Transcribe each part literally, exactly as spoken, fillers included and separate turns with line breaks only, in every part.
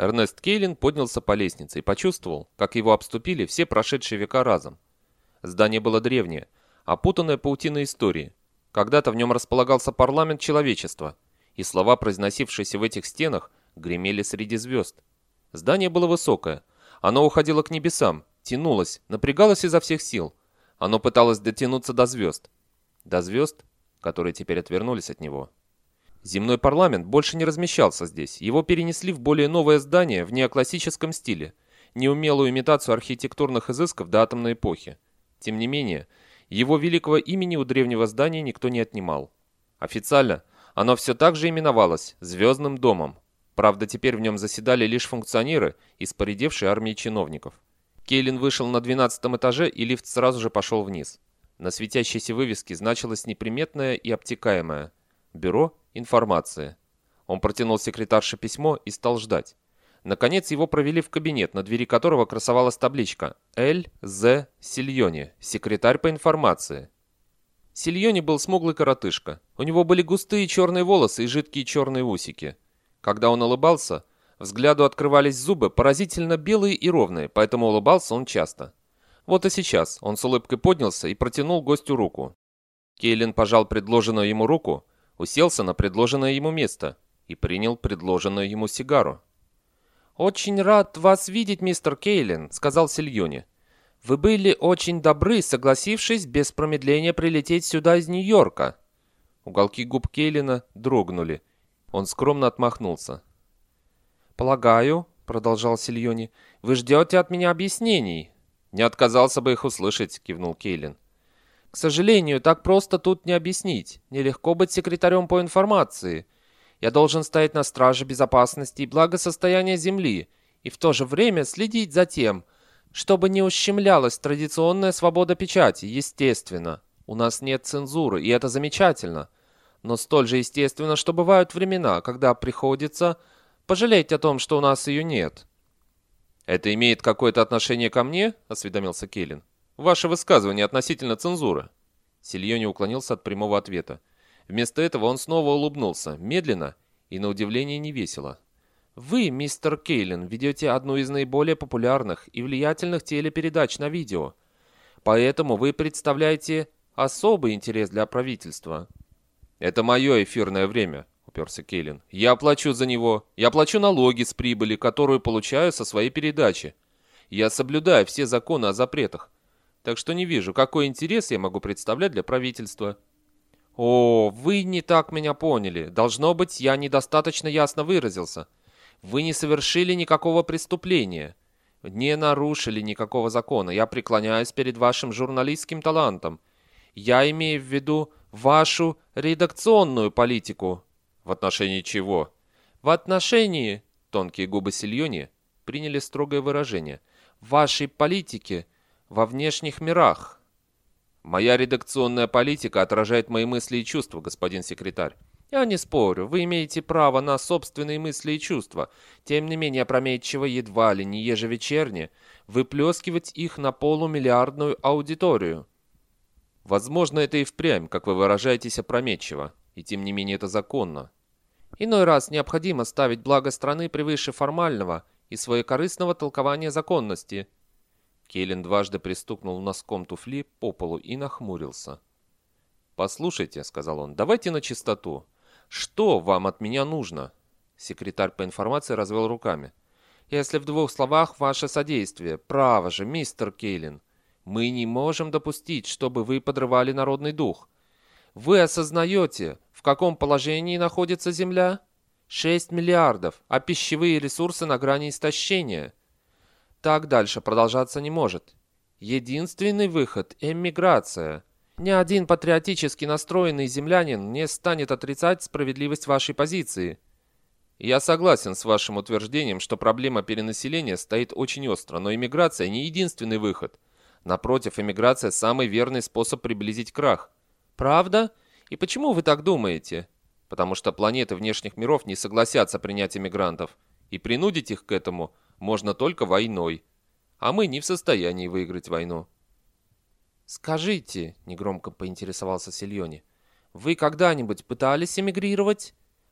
Эрнест Кейлин поднялся по лестнице и почувствовал, как его обступили все прошедшие века разом. Здание было древнее, опутанное паутиной истории. Когда-то в нем располагался парламент человечества, и слова, произносившиеся в этих стенах, гремели среди звезд. Здание было высокое, оно уходило к небесам, тянулось, напрягалось изо всех сил. Оно пыталось дотянуться до звезд. До звезд, которые теперь отвернулись от него. Земной парламент больше не размещался здесь. Его перенесли в более новое здание в неоклассическом стиле, неумелую имитацию архитектурных изысков до атомной эпохи. Тем не менее, его великого имени у древнего здания никто не отнимал. Официально оно все так же именовалось «Звездным домом». Правда, теперь в нем заседали лишь функционеры из поредевшей армии чиновников. Кейлин вышел на двенадцатом этаже, и лифт сразу же пошел вниз. На светящейся вывеске значилось неприметное и обтекаемое «Бюро информации». Он протянул секретарше письмо и стал ждать. Наконец его провели в кабинет, на двери которого красовалась табличка «Эль З. Сильони, секретарь по информации». Сильони был смуглый коротышка. У него были густые черные волосы и жидкие черные усики. Когда он улыбался, взгляду открывались зубы, поразительно белые и ровные, поэтому улыбался он часто. Вот и сейчас он с улыбкой поднялся и протянул гостю руку. Кейлин пожал предложенную ему руку, уселся на предложенное ему место и принял предложенную ему сигару. «Очень рад вас видеть, мистер Кейлин», — сказал Сильони. «Вы были очень добры, согласившись без промедления прилететь сюда из Нью-Йорка». Уголки губ Кейлина дрогнули. Он скромно отмахнулся. «Полагаю», — продолжал Сильони, — «вы ждете от меня объяснений». «Не отказался бы их услышать», — кивнул Кейлин. «К сожалению, так просто тут не объяснить. Нелегко быть секретарем по информации. Я должен стоять на страже безопасности и благосостояния Земли, и в то же время следить за тем, чтобы не ущемлялась традиционная свобода печати, естественно. У нас нет цензуры, и это замечательно. Но столь же естественно, что бывают времена, когда приходится пожалеть о том, что у нас ее нет». «Это имеет какое-то отношение ко мне?» — осведомился Кейлин. «Ваше высказывание относительно цензуры». Сильони уклонился от прямого ответа. Вместо этого он снова улыбнулся, медленно и, на удивление, невесело. «Вы, мистер Кейлин, ведете одну из наиболее популярных и влиятельных телепередач на видео. Поэтому вы представляете особый интерес для правительства». «Это мое эфирное время», — уперся Кейлин. «Я плачу за него. Я плачу налоги с прибыли, которую получаю со своей передачи. Я соблюдаю все законы о запретах. Так что не вижу, какой интерес я могу представлять для правительства». «О, вы не так меня поняли. Должно быть, я недостаточно ясно выразился. Вы не совершили никакого преступления, не нарушили никакого закона. Я преклоняюсь перед вашим журналистским талантом. Я имею в виду вашу редакционную политику». «В отношении чего?» «В отношении...» Тонкие губы Сильони приняли строгое выражение. «Вашей политики во внешних мирах». «Моя редакционная политика отражает мои мысли и чувства, господин секретарь». «Я не спорю, вы имеете право на собственные мысли и чувства. Тем не менее, опрометчиво едва ли не ежевечерне выплескивать их на полумиллиардную аудиторию». «Возможно, это и впрямь, как вы выражаетесь, опрометчиво, и тем не менее это законно». «Иной раз необходимо ставить благо страны превыше формального и своекорыстного толкования законности». Кейлин дважды пристукнул носком туфли по полу и нахмурился. «Послушайте», — сказал он, — «давайте на чистоту. Что вам от меня нужно?» Секретарь по информации развел руками. «Если в двух словах, ваше содействие. Право же, мистер Кейлин. Мы не можем допустить, чтобы вы подрывали народный дух. Вы осознаете, в каком положении находится Земля? Шесть миллиардов, а пищевые ресурсы на грани истощения. Так дальше продолжаться не может. Единственный выход – эмиграция. Ни один патриотически настроенный землянин не станет отрицать справедливость вашей позиции». «Я согласен с вашим утверждением, что проблема перенаселения стоит очень остро, но эмиграция не единственный выход. Напротив, эмиграция – самый верный способ приблизить крах». «Правда? И почему вы так думаете?» «Потому что планеты внешних миров не согласятся принять эмигрантов, и принудить их к этому – можно только войной. А мы не в состоянии выиграть войну».
«Скажите», — негромко поинтересовался Сильони, — «вы когда-нибудь пытались эмигрировать?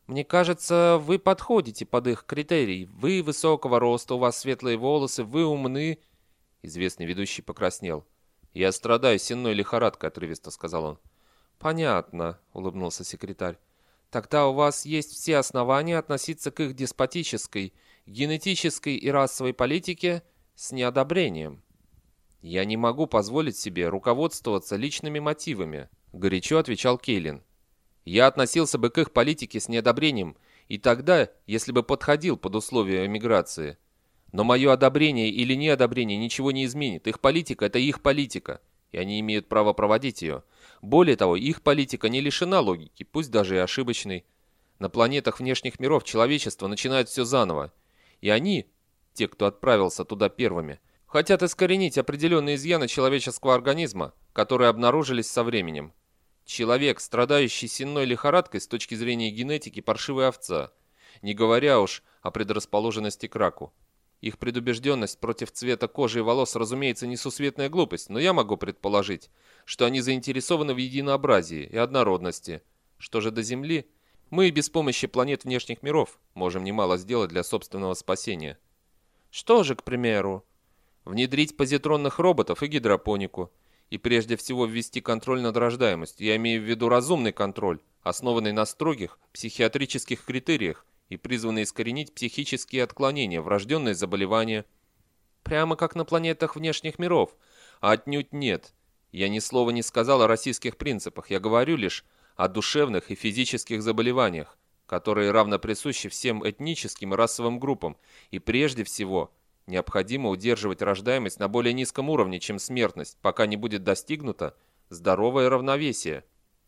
Мне кажется, вы подходите под их критерий. Вы высокого роста, у вас светлые волосы, вы умны. Известный ведущий покраснел. «Я страдаю сенной лихорадкой», — отрывисто сказал он. «Понятно», — улыбнулся секретарь. «Тогда у вас есть все основания относиться к их деспотической, генетической и расовой политике с неодобрением». «Я не могу позволить себе руководствоваться личными мотивами», — горячо отвечал Кейлин. «Я относился бы к их политике с неодобрением и тогда, если бы подходил под условия эмиграции. Но мое одобрение или неодобрение ничего не изменит. Их политика – это их политика, и они имеют право проводить ее. Более того, их политика не лишена логики, пусть даже и ошибочной. На планетах внешних миров человечество начинает все заново. И они, те, кто отправился туда первыми, хотят искоренить определенные изъяны человеческого организма, которые обнаружились со временем. Человек, страдающий сенной лихорадкой с точки зрения генетики, паршивая овца, не говоря уж о предрасположенности к раку. Их предубежденность против цвета кожи и волос, разумеется, несусветная глупость, но я могу предположить, что они заинтересованы в единообразии и однородности. Что же до Земли, мы и без помощи планет внешних миров можем немало сделать для собственного спасения. Что же, к примеру? Внедрить позитронных роботов и гидропонику. И прежде всего ввести контроль над рождаемостью. Я имею в виду разумный контроль, основанный на строгих психиатрических критериях и призванный искоренить психические отклонения, врожденные заболевания. Прямо как на планетах внешних миров. А отнюдь нет. Я ни слова не сказал о российских принципах. Я говорю лишь о душевных и физических заболеваниях, которые равно присущи всем этническим и расовым группам. И прежде всего необходимо удерживать рождаемость на более низком уровне, чем смертность, пока не будет достигнуто здоровое равновесие.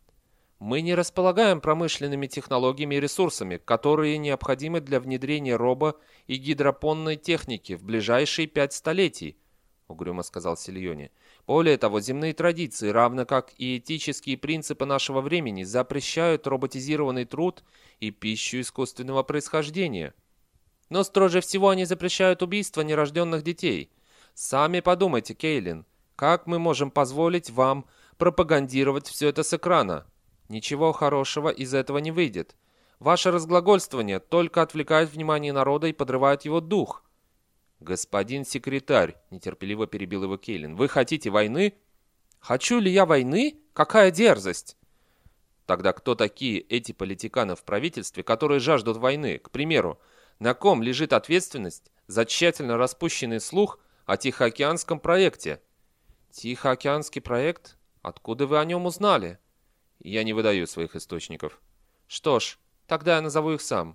Мы не располагаем промышленными технологиями и ресурсами, которые необходимы для внедрения робо- и гидропонной техники в ближайшие пять столетий, угрюмо сказал Сильони. Более того, земные традиции, равно как и этические принципы нашего времени, запрещают роботизированный труд и пищу искусственного происхождения. Но строже всего они запрещают убийство нерожденных детей. Сами подумайте, Кейлин, как мы можем позволить вам пропагандировать все это с экрана? Ничего хорошего из этого не выйдет. Ваше разглагольствование только отвлекает внимание народа и подрывает его дух. «Господин секретарь», — нетерпеливо перебил его Кейлин, — «вы хотите войны?» «Хочу ли я войны? Какая дерзость!» Тогда кто такие эти политиканы в правительстве, которые жаждут войны? К примеру, на ком лежит ответственность за тщательно распущенный слух о Тихоокеанском проекте? Тихоокеанский проект? Откуда вы о нем узнали? Я не выдаю своих источников. Что ж, тогда я назову их сам.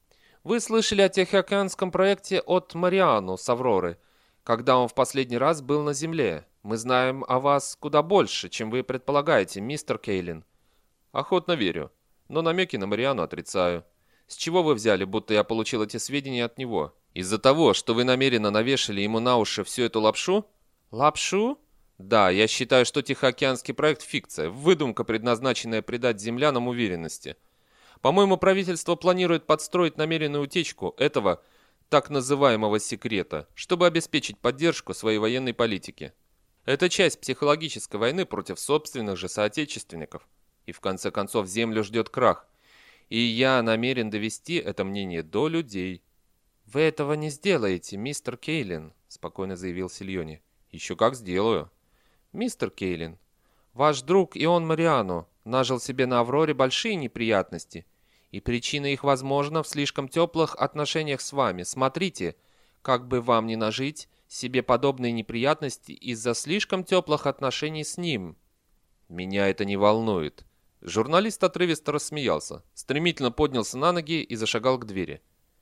Вы слышали о Тихоокеанском проекте от Мариано с Авроры, когда он в последний раз был на Земле. Мы знаем о вас куда больше, чем вы предполагаете, мистер Кейлин. Охотно верю, но намеки на Мариано отрицаю. С чего вы взяли, будто я получил эти сведения от него? Из-за того, что вы намеренно навешали ему на уши всю эту лапшу? Лапшу? Да, я считаю, что Тихоокеанский проект – фикция, выдумка, предназначенная придать землянам уверенности. По-моему, правительство планирует подстроить намеренную утечку этого так называемого секрета, чтобы обеспечить поддержку своей военной политики. Это часть психологической войны против собственных же соотечественников. И в конце концов землю ждет крах. И я намерен довести это мнение до людей. «Вы этого не сделаете, мистер Кейлин», — спокойно заявил Сильони. «Еще как сделаю». «Мистер Кейлин, ваш друг Ион Мариано нажил себе на Авроре большие неприятности, и причина их, возможно, в слишком теплых отношениях с вами. Смотрите, как бы вам не нажить себе подобные неприятности из-за слишком теплых отношений с ним». «Меня это не волнует». Журналист отрывисто рассмеялся, стремительно поднялся на ноги и зашагал к двери.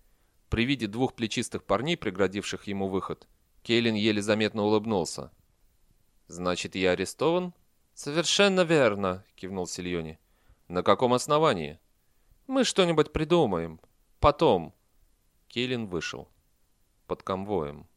При виде двух плечистых парней, преградивших ему выход, Кейлин еле заметно улыбнулся. «Значит, я арестован?» «Совершенно верно», — кивнул Сильони. «На каком основании?» «Мы что-нибудь придумаем. Потом». Кейлин вышел. Под конвоем.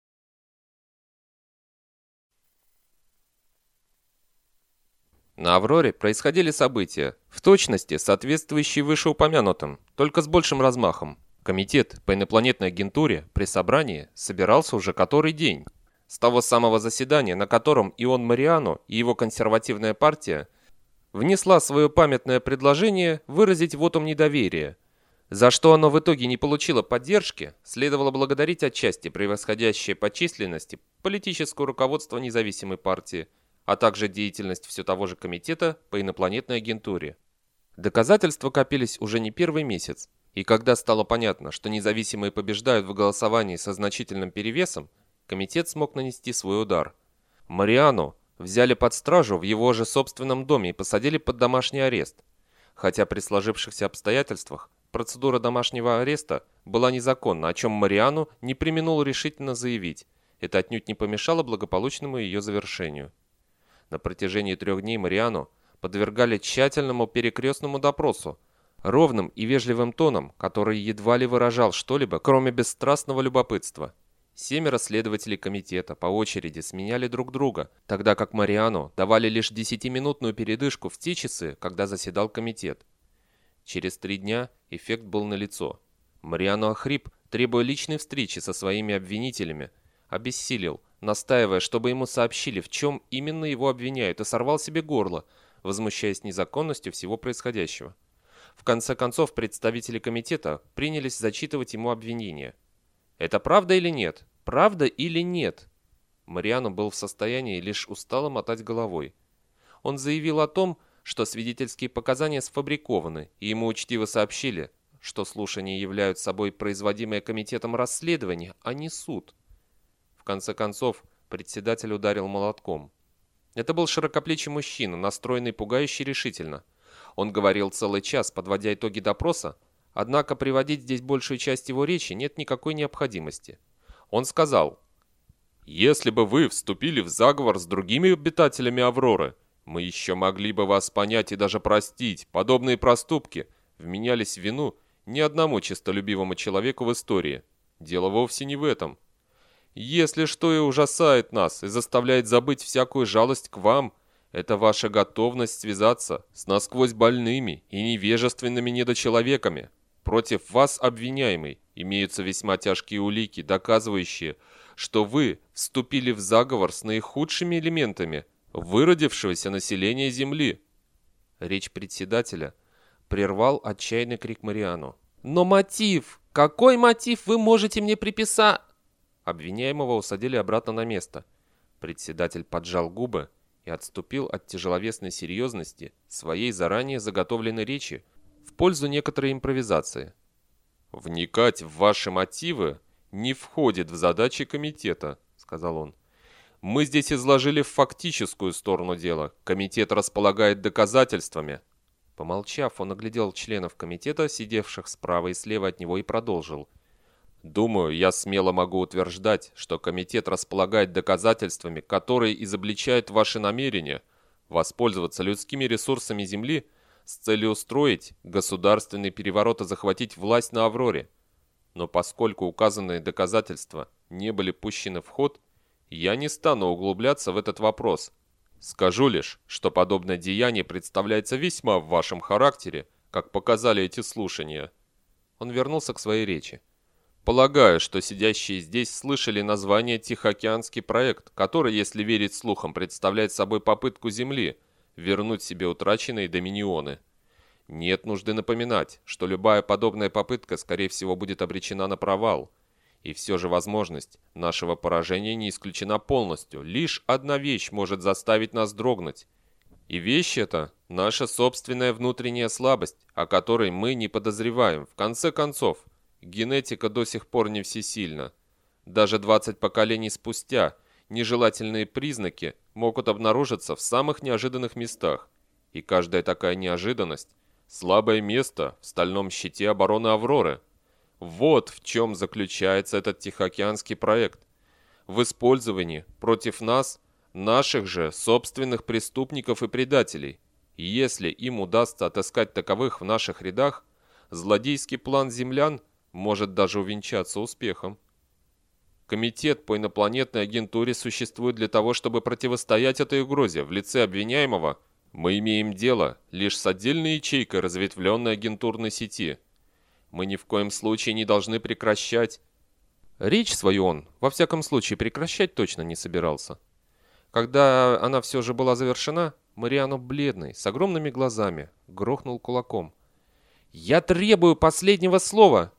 На Авроре происходили события, в точности соответствующие вышеупомянутым, только с большим размахом. Комитет по инопланетной агентуре при собрании собирался уже который день. С того самого заседания, на котором Ион Мариано и его консервативная партия внесла свое памятное предложение выразить вотум недоверия За что оно в итоге не получило поддержки, следовало благодарить отчасти превосходящее по численности политическое руководство независимой партии, а также деятельность все того же комитета по инопланетной агентуре. Доказательства копились уже не первый месяц, и когда стало понятно, что независимые побеждают в голосовании со значительным перевесом, комитет смог нанести свой удар. Мариану взяли под стражу в его же собственном доме и посадили под домашний арест. Хотя при сложившихся обстоятельствах процедура домашнего ареста была незаконна, о чем Мариану не преминул решительно заявить. Это отнюдь не помешало благополучному ее завершению. На протяжении трех дней Мариану подвергали тщательному перекрестному допросу, ровным и вежливым тоном, который едва ли выражал что-либо, кроме бесстрастного любопытства. Семеро следователей комитета по очереди сменяли друг друга, тогда как Мариану давали лишь десятиминутную передышку в те часы, когда заседал комитет. Через три дня эффект был налицо. Мариану охрип, требуя личной встречи со своими обвинителями, обессилел, настаивая, чтобы ему сообщили, в чем именно его обвиняют, и сорвал себе горло, возмущаясь незаконностью всего происходящего. В конце концов, представители комитета принялись зачитывать ему обвинения. Это правда или нет? Правда или нет? Мариану был в состоянии лишь устало мотать головой. Он заявил о том, что свидетельские показания сфабрикованы, и ему учтиво сообщили, что слушания являются собой производимое комитетом расследование, а не суд. В конце концов, председатель ударил молотком. Это был широкоплечий мужчина, настроенный пугающе решительно. Он говорил целый час, подводя итоги допроса, однако приводить здесь большую часть его речи нет никакой необходимости. Он сказал: «Если бы вы вступили в заговор с другими обитателями Авроры, мы еще могли бы вас понять и даже простить. Подобные проступки вменялись в вину ни одному честолюбивому человеку в истории. Дело вовсе не в этом. Если что и ужасает нас и заставляет забыть всякую жалость к вам, это ваша готовность связаться с насквозь больными и невежественными недочеловеками. Против вас, обвиняемый, имеются весьма тяжкие улики, доказывающие, что вы вступили в заговор с наихудшими элементами выродившегося населения Земли». Речь председателя прервал отчаянный крик Мариану. «Но мотив! Какой мотив вы можете мне приписать?» Обвиняемого усадили обратно на место. Председатель поджал губы и отступил от тяжеловесной серьезности своей заранее заготовленной речи в пользу некоторой импровизации. «Вникать в ваши мотивы не входит в задачи комитета», — сказал он. «Мы здесь изложили фактическую сторону дела. Комитет располагает доказательствами». Помолчав, он оглядел членов комитета, сидевших справа и слева от него, и продолжил. «Думаю, я смело могу утверждать, что комитет располагает доказательствами, которые изобличают ваши намерения воспользоваться людскими ресурсами Земли с целью устроить государственный переворот и захватить власть на Авроре. Но поскольку указанные доказательства не были пущены в ход, я не стану углубляться в этот вопрос. Скажу лишь, что подобное деяние представляется весьма в вашем характере, как показали эти слушания». Он вернулся к своей речи. «Полагаю, что сидящие здесь слышали название «Тихоокеанский проект», который, если верить слухам, представляет собой попытку Земли вернуть себе утраченные доминионы. Нет нужды напоминать, что любая подобная попытка, скорее всего, будет обречена на провал. И все же возможность нашего поражения не исключена полностью. Лишь одна вещь может заставить нас дрогнуть. И вещь эта – наша собственная внутренняя слабость, о которой мы не подозреваем. В конце концов, генетика до сих пор не всесильна. Даже двадцать поколений спустя нежелательные признаки могут обнаружиться в самых неожиданных местах. И каждая такая неожиданность – слабое место в стальном щите обороны Авроры. Вот в чем заключается этот Тихоокеанский проект. В использовании против нас наших же собственных преступников и предателей. И если им удастся отыскать таковых в наших рядах, злодейский план землян может даже увенчаться успехом. Комитет по инопланетной агентуре существует для того, чтобы противостоять этой угрозе. В лице обвиняемого мы имеем дело лишь с отдельной ячейкой разветвленной агентурной сети. Мы ни в коем случае не должны прекращать. Речь свою он, во всяком случае, прекращать точно не собирался. Когда она все же была завершена, Мариану, бледный, с огромными глазами, грохнул кулаком. Я требую последнего слова!»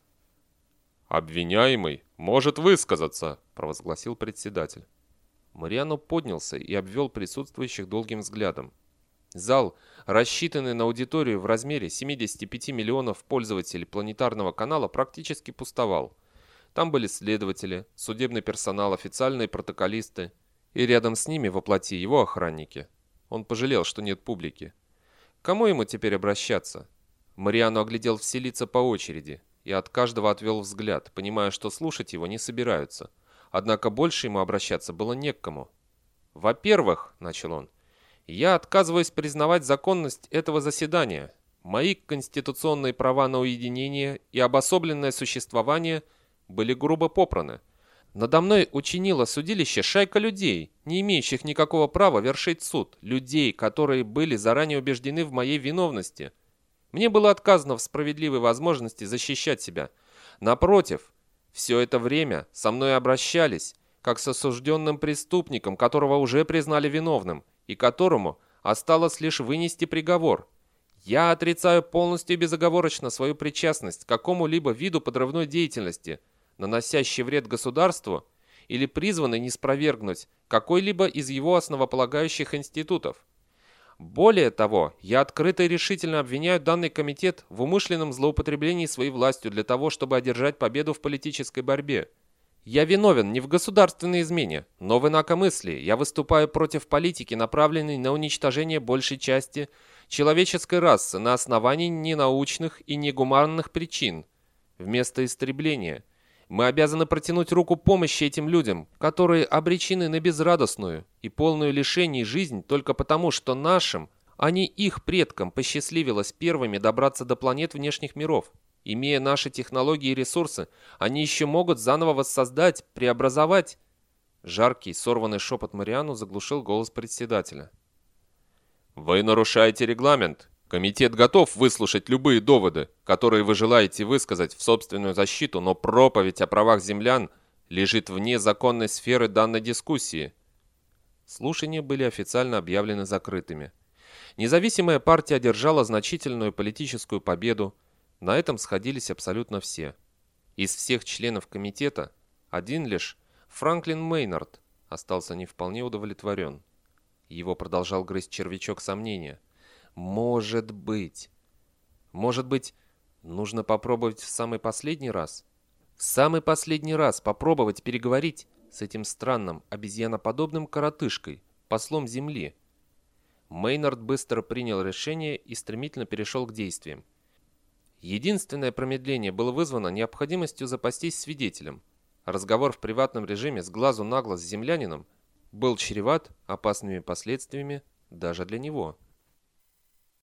«Обвиняемый может высказаться», – провозгласил председатель.
Мариано поднялся и обвел присутствующих долгим взглядом. Зал, рассчитанный на аудиторию в размере семидесяти пяти миллионов пользователей планетарного канала, практически пустовал. Там были следователи, судебный персонал, официальные протоколисты, и рядом с ними воплоти его охранники. Он пожалел, что нет публики. К кому ему теперь обращаться? Мариано оглядел все лица по очереди и от каждого отвел взгляд, понимая, что слушать его не собираются. Однако больше ему обращаться было не к кому. «Во-первых, — начал он, — я отказываюсь признавать законность этого заседания. Мои конституционные права на уединение и обособленное существование были грубо попраны. Надо мной учинило судилище шайка людей, не имеющих никакого права вершить суд, людей, которые были заранее убеждены в моей виновности. Мне было отказано в справедливой возможности защищать себя. Напротив, все это время со мной обращались, как с осужденным преступником, которого уже признали виновным, и которому осталось лишь вынести приговор. Я отрицаю полностью и безоговорочно свою причастность к какому-либо виду подрывной деятельности, наносящий вред государству или призванный ниспровергнуть какой-либо из его основополагающих институтов. Более того, я открыто и решительно обвиняю данный комитет в умышленном злоупотреблении своей властью для того, чтобы одержать победу в политической борьбе. Я виновен не в государственной измене, но в инакомыслии. Я выступаю против политики, направленной на уничтожение большей части человеческой расы на основании ненаучных и негуманных причин. Вместо истребления мы обязаны протянуть руку помощи этим людям, которые обречены на безрадостную и полную лишений жизнь только потому, что нашим, а не их предкам посчастливилось первыми добраться до планет внешних миров. Имея наши технологии и ресурсы, они еще могут заново воссоздать, преобразовать. Жаркий, сорванный шепот Мариано заглушил голос председателя.
«Вы нарушаете регламент. Комитет готов выслушать любые доводы, которые вы желаете высказать в собственную защиту, но проповедь о правах землян лежит вне законной сферы данной дискуссии».
Слушания были официально объявлены закрытыми. Независимая партия одержала значительную политическую победу. На этом сходились абсолютно все. Из всех членов комитета один лишь Франклин Мейнард остался не вполне удовлетворен. Его продолжал грызть червячок сомнения. Может быть. Может быть, нужно попробовать в самый последний раз? В самый последний раз попробовать переговорить с этим странным обезьяноподобным коротышкой, послом Земли. Мейнард быстро принял решение и стремительно перешел к действиям. Единственное промедление было вызвано необходимостью запастись свидетелем. Разговор в приватном режиме с глазу на глаз с землянином был чреват опасными последствиями даже для него.